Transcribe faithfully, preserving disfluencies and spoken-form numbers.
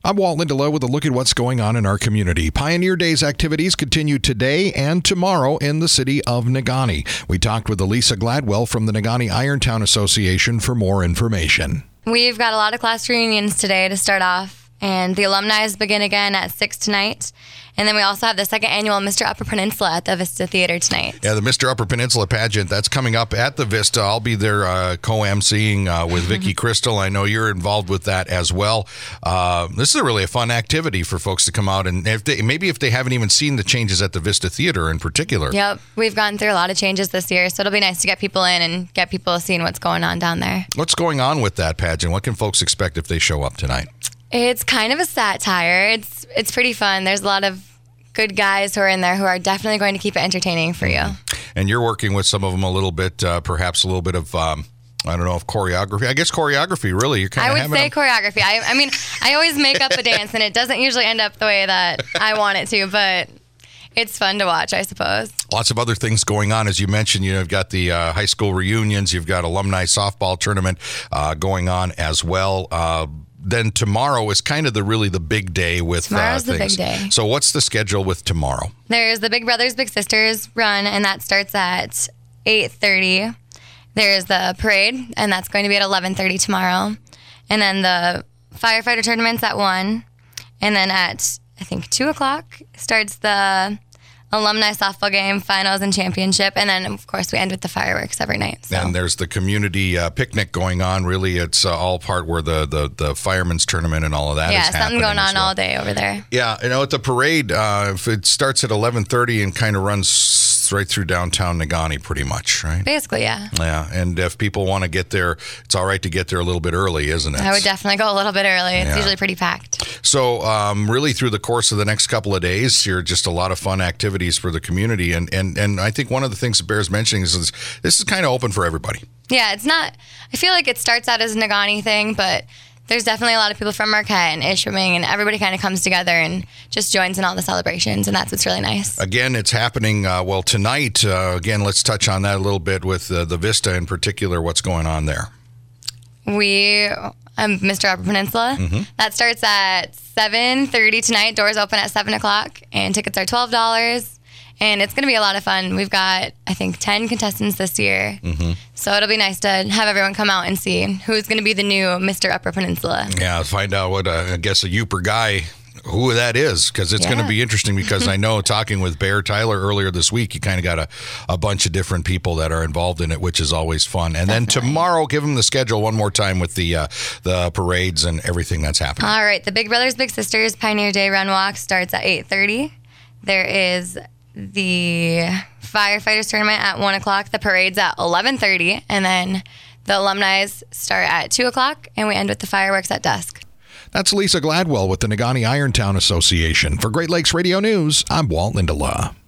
I'm Walt Lindelof with a look at what's going on in our community. Pioneer Days activities continue today and tomorrow in the city of Negaunee. We talked with Elisa Gladwell from the Negaunee Irontown Association for more information. We've got a lot of class reunions today to start off, and the alumni begin again at six tonight. And then we also have the second annual Mister Upper Peninsula at the Vista Theater tonight. Yeah, the Mister Upper Peninsula pageant, that's coming up at the Vista. I'll be there uh, co-emceeing uh, with Vicki Crystal. I know you're involved with that as well. Uh, this is really a fun activity for folks to come out, and if they, maybe if they haven't even seen the changes at the Vista Theater in particular. Yep, we've gone through a lot of changes this year, so it'll be nice to get people in and get people seeing what's going on down there. What's going on with that pageant? What can folks expect if they show up tonight? It's kind of a satire. It's it's pretty fun. There's a lot of good guys who are in there who are definitely going to keep it entertaining for you. And you're working with some of them a little bit, uh, perhaps a little bit of, um, I don't know, of choreography. I guess choreography, really. You're kind I of would say them. choreography. I, I mean, I always make up a dance, and it doesn't usually end up the way that I want it to, but it's fun to watch, I suppose. Lots of other things going on. As you mentioned, you know, you've got the uh, high school reunions. You've got alumni softball tournament uh, going on as well. Uh, then tomorrow is kind of the really the big day with Tomorrow's uh, the things. big day. So what's the schedule with tomorrow? There's the Big Brothers Big Sisters run, and that starts at eight thirty. There's the parade, and that's going to be at eleven thirty tomorrow. And then the firefighter tournament's at one. And then at, I think, two o'clock starts the alumni softball game, finals, and championship. And then, of course, we end with the fireworks every night. So. And there's the community uh, picnic going on. Really, it's uh, all part where the, the, the firemen's tournament and all of that yeah, is happening. Yeah, something going on well. all day over there. Yeah, you know, at the parade, uh, if it starts at eleven thirty and kind of runs right through downtown Negaunee pretty much, right? Basically, yeah. Yeah, and if people want to get there, it's all right to get there a little bit early, isn't it? I would definitely go a little bit early. It's yeah. usually pretty packed. So um, really through the course of the next couple of days, here are just a lot of fun activities for the community. And, and, and I think one of the things that bears mentioning is, is this is kind of open for everybody. Yeah, it's not, I feel like it starts out as a Negaunee thing, but there's definitely a lot of people from Marquette and Ishpeming, and everybody kind of comes together and just joins in all the celebrations, and that's what's really nice. Again, it's happening, uh, well, tonight. Uh, again, let's touch on that a little bit with uh, the Vista in particular, what's going on there. We, um, Mister Upper Peninsula, mm-hmm. that starts at seven thirty tonight. Doors open at seven o'clock, and tickets are twelve dollars. And it's going to be a lot of fun. We've got, I think, ten contestants this year. Mm-hmm. So it'll be nice to have everyone come out and see who's going to be the new Mister Upper Peninsula. Yeah, find out what, uh, I guess, a Yooper guy, who that is, because it's yeah. going to be interesting, because I know talking with Bear Tyler earlier this week, you kind of got a, a bunch of different people that are involved in it, which is always fun. And Definitely. Then tomorrow, give them the schedule one more time with the uh, the parades and everything that's happening. All right, the Big Brothers Big Sisters Pioneer Day Run Walk starts at eight thirty. There is the firefighters tournament at one o'clock. The parade's at eleven thirty, and then the alumni start at two o'clock, and we end with the fireworks at dusk. That's Lisa Gladwell with the Negaunee Irontown Association. For Great Lakes Radio News, I'm Walt Lindelof.